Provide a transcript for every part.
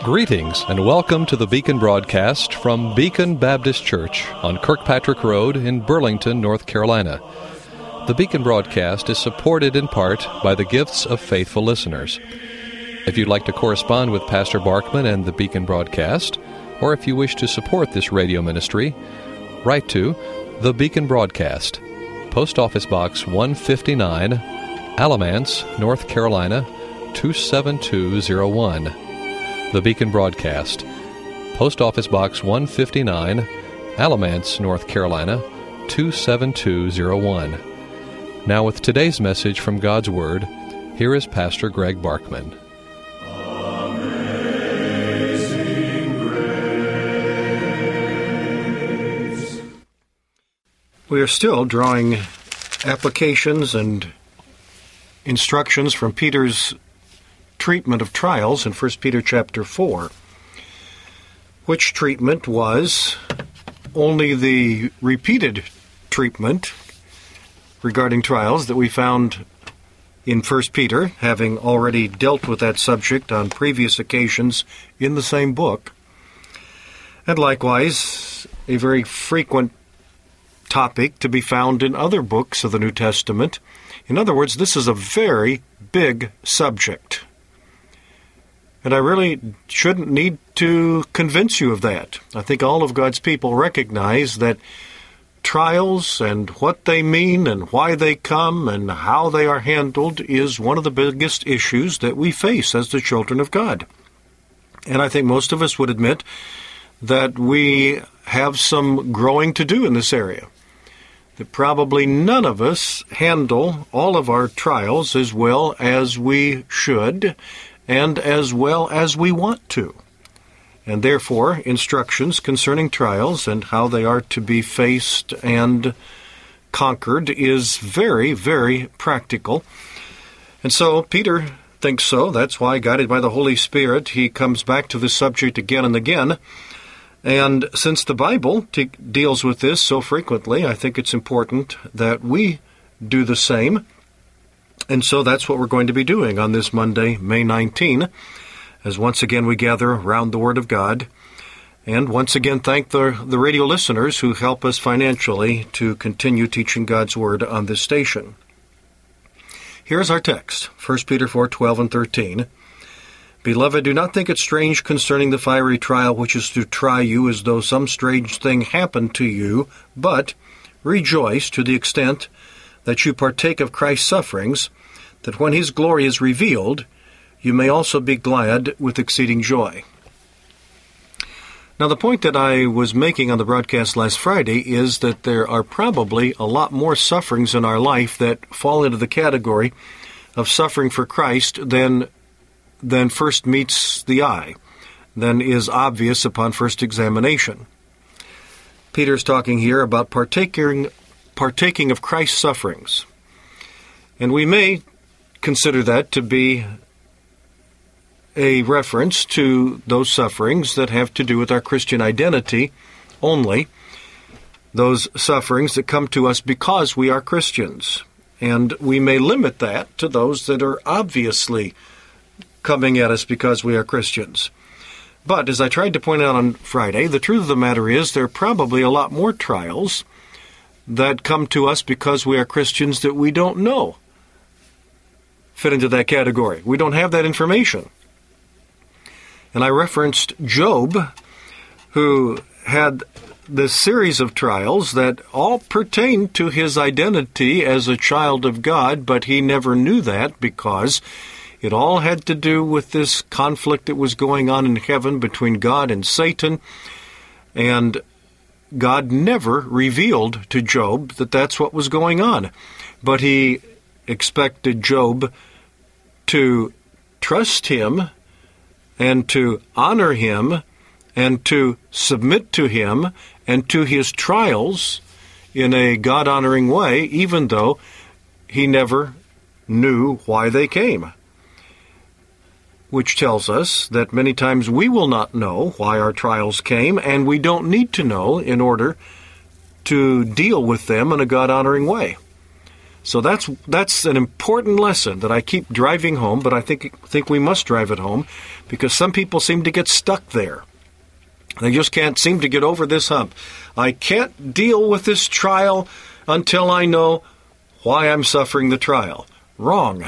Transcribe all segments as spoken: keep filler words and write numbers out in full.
Greetings and welcome to the Beacon broadcast from Beacon Baptist Church on Kirkpatrick Road in Burlington, North Carolina. The Beacon broadcast is supported in part by the gifts of faithful listeners. If you'd like to correspond with Pastor Barkman and the Beacon broadcast, or if you wish to support this radio ministry, write to The Beacon Broadcast, Post Office Box one fifty-nine, Alamance, North Carolina, two seven two zero one. The Beacon Broadcast, Post Office Box one fifty-nine, Alamance, North Carolina, two seven two zero one. Now with today's message from God's Word, here is Pastor Greg Barkman. Amazing Grace. We are still drawing applications and instructions from Peter's treatment of trials in First Peter chapter four, which treatment was only the repeated treatment regarding trials that we found in First Peter, having already dealt with that subject on previous occasions in the same book, and likewise a very frequent topic to be found in other books of the New Testament. In other words, this is a very big subject. And I really shouldn't need to convince you of that. I think all of God's people recognize that trials and what they mean and why they come and how they are handled is one of the biggest issues that we face as the children of God. And I think most of us would admit that we have some growing to do in this area. That probably none of us handle all of our trials as well as we should, and as well as we want to. And therefore, instructions concerning trials and how they are to be faced and conquered is very, very practical. And so, Peter thinks so. That's why, guided by the Holy Spirit, he comes back to this subject again and again. And since the Bible t- deals with this so frequently, I think it's important that we do the same. And so that's what we're going to be doing on this Monday, May nineteenth, as once again we gather around the Word of God. And once again thank the, the radio listeners who help us financially to continue teaching God's Word on this station. Here's our text, First Peter four twelve and thirteen. Beloved, do not think it strange concerning the fiery trial which is to try you as though some strange thing happened to you, but rejoice to the extent that you partake of Christ's sufferings, that when his glory is revealed, you may also be glad with exceeding joy. Now, the point that I was making on the broadcast last Friday is that there are probably a lot more sufferings in our life that fall into the category of suffering for Christ than, than first meets the eye, than is obvious upon first examination. Peter's talking here about partaking partaking of Christ's sufferings. And we may consider that to be a reference to those sufferings that have to do with our Christian identity only, those sufferings that come to us because we are Christians. And we may limit that to those that are obviously coming at us because we are Christians. But as I tried to point out on Friday, the truth of the matter is there are probably a lot more trials that come to us because we are Christians that we don't know fit into that category. We don't have that information. And I referenced Job, who had this series of trials that all pertained to his identity as a child of God, but he never knew that because it all had to do with this conflict that was going on in heaven between God and Satan, and God never revealed to Job that that's what was going on. But he expected Job to trust him and to honor him and to submit to him and to his trials in a God-honoring way, even though he never knew why they came. Which tells us that many times we will not know why our trials came, and we don't need to know in order to deal with them in a God-honoring way. So that's that's an important lesson that I keep driving home, but I think think we must drive it home, because some people seem to get stuck there. They just can't seem to get over this hump. I can't deal with this trial until I know why I'm suffering the trial. Wrong.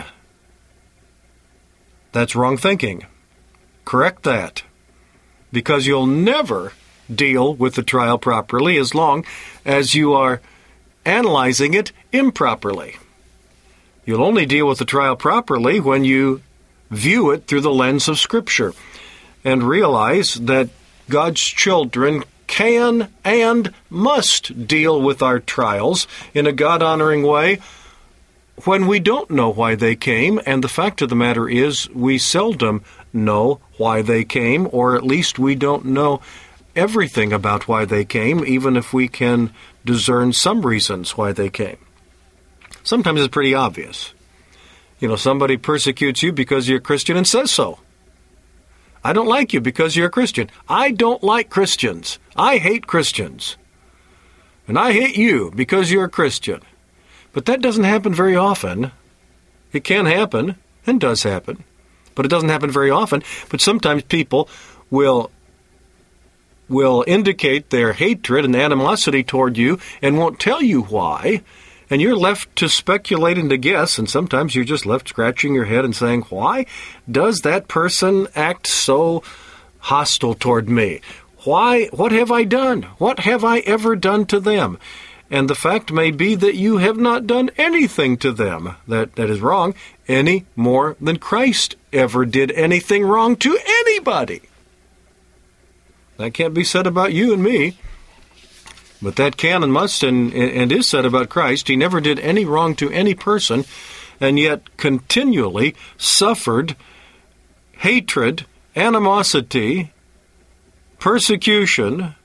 That's wrong thinking. Correct that. Because you'll never deal with the trial properly as long as you are analyzing it improperly. You'll only deal with the trial properly when you view it through the lens of Scripture and realize that God's children can and must deal with our trials in a God-honoring way when we don't know why they came, and the fact of the matter is we seldom know why they came, or at least we don't know everything about why they came, even if we can discern some reasons why they came. Sometimes it's pretty obvious. You know, somebody persecutes you because you're a Christian and says so. I don't like you because you're a Christian. I don't like Christians. I hate Christians. And I hate you because you're a Christian. But that doesn't happen very often. It can happen, and does happen. But it doesn't happen very often. But sometimes people will will indicate their hatred and animosity toward you and won't tell you why. And you're left to speculate and to guess, and sometimes you're just left scratching your head and saying, why does that person act so hostile toward me? Why? What have I done? What have I ever done to them? And the fact may be that you have not done anything to them that, that is wrong, any more than Christ ever did anything wrong to anybody. That can't be said about you and me. But that can and must and, and is said about Christ. He never did any wrong to any person, and yet continually suffered hatred, animosity, persecution,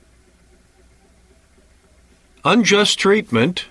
unjust treatment,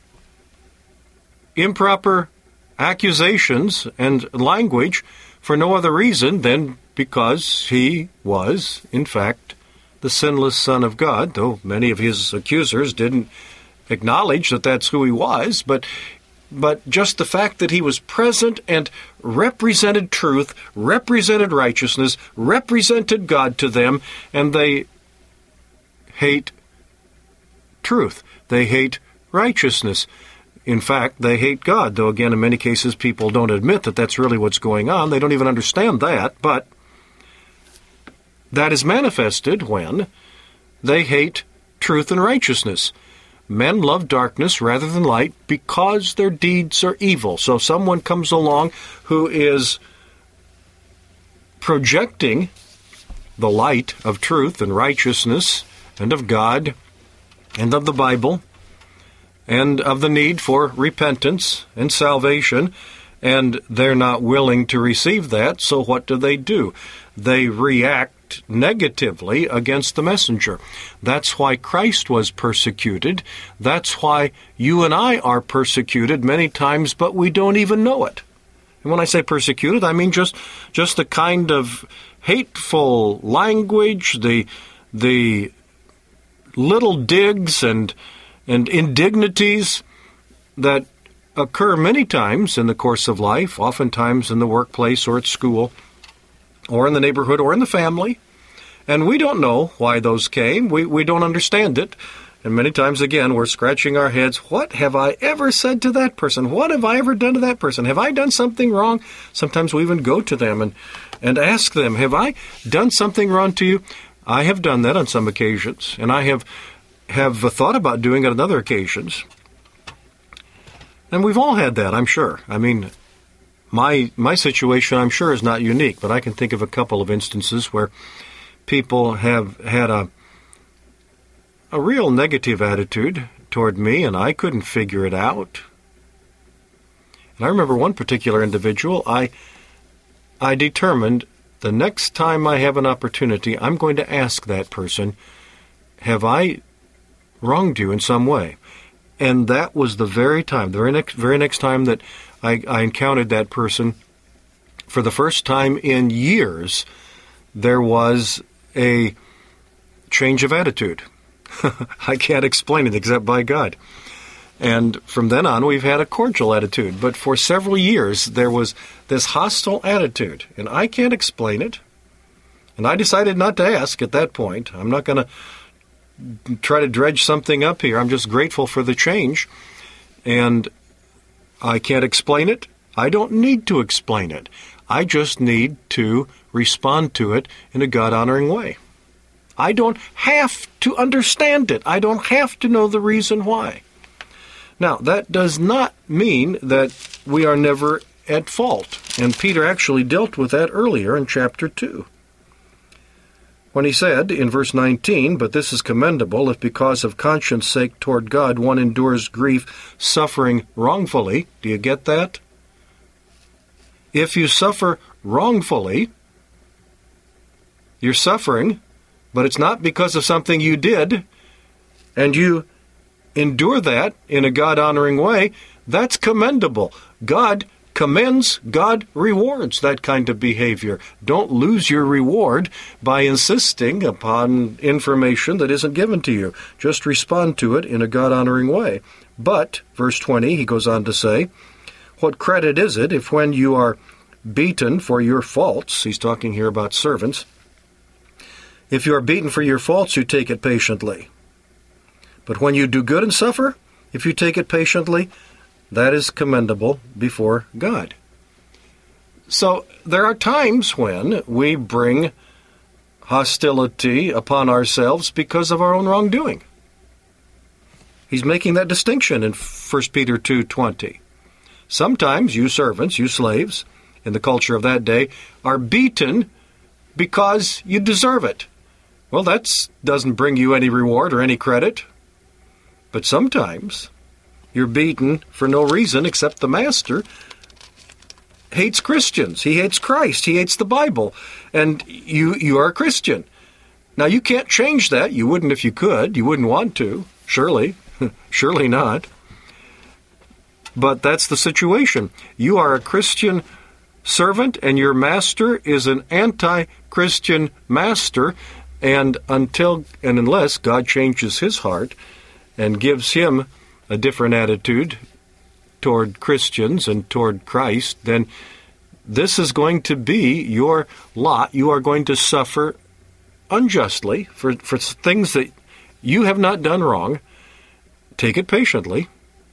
improper accusations and language for no other reason than because he was, in fact, the sinless Son of God, though many of his accusers didn't acknowledge that that's who he was, but but just the fact that he was present and represented truth, represented righteousness, represented God to them, and they hate truth. They hate righteousness. In fact, they hate God, though again, in many cases, people don't admit that that's really what's going on. They don't even understand that, but that is manifested when they hate truth and righteousness. Men love darkness rather than light because their deeds are evil. So someone comes along who is projecting the light of truth and righteousness and of God and of the Bible and of the need for repentance and salvation, and they're not willing to receive that, so what do they do? They react negatively against the messenger. That's why Christ was persecuted. That's why you and I are persecuted many times, but we don't even know it. And when I say persecuted, I mean just just the kind of hateful language, the the little digs and and indignities that occur many times in the course of life, oftentimes in the workplace or at school or in the neighborhood or in the family. And we don't know why those came. We we don't understand it. And many times, again, we're scratching our heads. What have I ever said to that person? What have I ever done to that person? Have I done something wrong? Sometimes we even go to them and, and ask them, have I done something wrong to you? I have done that on some occasions, and I have have thought about doing it on other occasions. And we've all had that, I'm sure. I mean, my my situation, I'm sure, is not unique, but I can think of a couple of instances where people have had a a real negative attitude toward me, and I couldn't figure it out. And I remember one particular individual, I I determined the next time I have an opportunity, I'm going to ask that person, have I wronged you in some way? And that was the very time, the very next, very next time that I, I encountered that person, for the first time in years, there was a change of attitude. I can't explain it except by God. And from then on, we've had a cordial attitude. But for several years, there was this hostile attitude, and I can't explain it. And I decided not to ask at that point. I'm not going to try to dredge something up here. I'm just grateful for the change. And I can't explain it. I don't need to explain it. I just need to respond to it in a God-honoring way. I don't have to understand it. I don't have to know the reason why. Now, that does not mean that we are never at fault. And Peter actually dealt with that earlier in chapter two. When he said in verse nineteen, "But this is commendable, if because of conscience sake toward God one endures grief, suffering wrongfully." Do you get that? If you suffer wrongfully, you're suffering, but it's not because of something you did, and you endure that in a God-honoring way, that's commendable. God commends, God rewards that kind of behavior. Don't lose your reward by insisting upon information that isn't given to you. Just respond to it in a God-honoring way. But, verse twenty, he goes on to say, "What credit is it if when you are beaten for your faults," he's talking here about servants, "if you are beaten for your faults, you take it patiently. But when you do good and suffer, if you take it patiently, that is commendable before God." So there are times when we bring hostility upon ourselves because of our own wrongdoing. He's making that distinction in First Peter two twenty. Sometimes you servants, you slaves, in the culture of that day, are beaten because you deserve it. Well, that doesn't bring you any reward or any credit. But sometimes you're beaten for no reason except the master hates Christians. He hates Christ. He hates the Bible. And you you are a Christian. Now, you can't change that. You wouldn't if you could. You wouldn't want to. Surely. Surely not. But that's the situation. You are a Christian servant, and your master is an anti-Christian master. And until and unless God changes his heart and gives him a different attitude toward Christians and toward Christ, then this is going to be your lot. You are going to suffer unjustly for, for things that you have not done wrong. Take it patiently.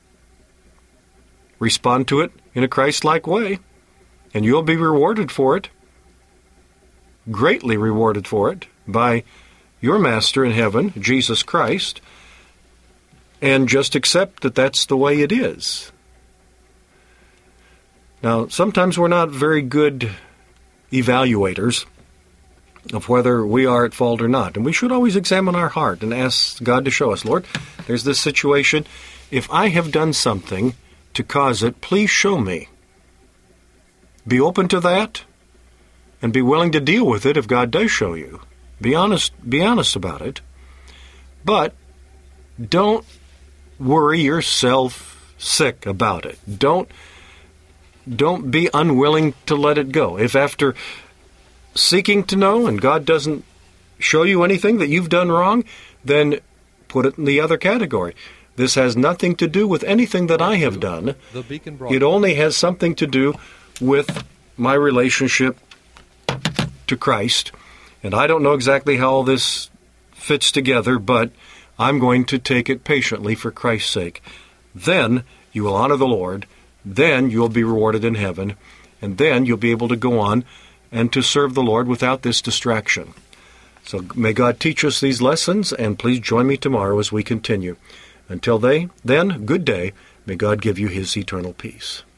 Respond to it in a Christ-like way, and you'll be rewarded for it, greatly rewarded for it, by your Master in heaven, Jesus Christ. And just accept that that's the way it is. Now, sometimes we're not very good evaluators of whether we are at fault or not. And we should always examine our heart and ask God to show us, Lord, there's this situation. If I have done something to cause it, please show me. Be open to that and be willing to deal with it if God does show you. Be honest, be honest about it. But don't worry yourself sick about it. Don't don't be unwilling to let it go. If after seeking to know and God doesn't show you anything that you've done wrong, then put it in the other category. This has nothing to do with anything that I have done. It only has something to do with my relationship to Christ. And I don't know exactly how all this fits together, but I'm going to take it patiently for Christ's sake. Then you will honor the Lord. Then you'll be rewarded in heaven. And then you'll be able to go on and to serve the Lord without this distraction. So may God teach us these lessons, and please join me tomorrow as we continue. Until they, then, good day. May God give you his eternal peace.